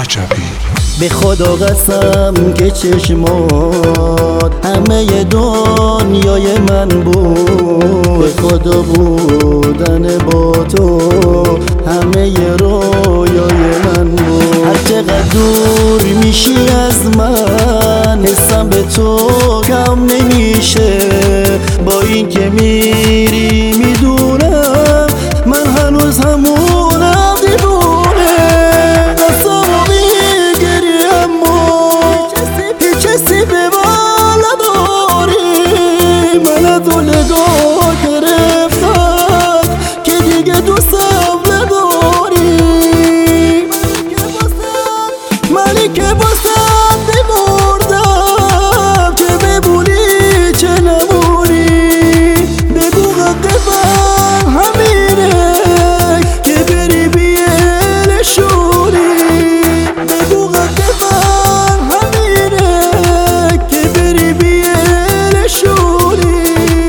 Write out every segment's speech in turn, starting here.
رجبی. به خدا قسم که چشمات همه دنیای من بود، به خدا بودن با تو همه رویای من بود. هر چقدر دور میشی از من حسم به تو کم نمیشه، با این که میری میدونم من هنوز همونم دیوونه. دستامو میگیری اما هیچ حسی به من نداری، من از تو نگاه گرفتم که دیگه دوستم نداری. منی که واسم بمردم چه بمونی چه نمونی، بگو حق من همینه که بری بیلشونی، بگو حق من همینه که بری بیلشونی.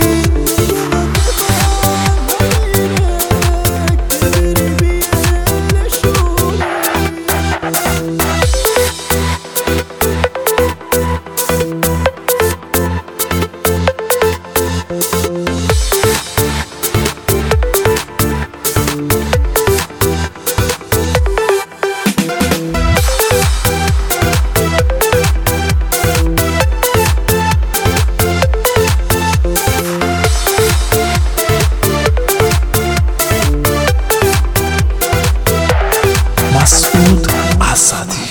مسعود اسدی.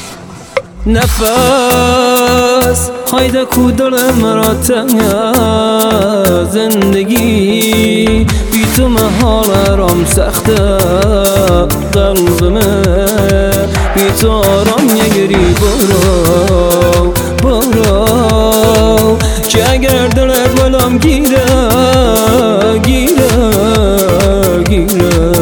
نفس هایده کودرم را تنگ زندگی بی تو محال رام سخته، قلبمه بی تو آرام نگری. برو برو که اگر دلت ولم گیره گیره گیره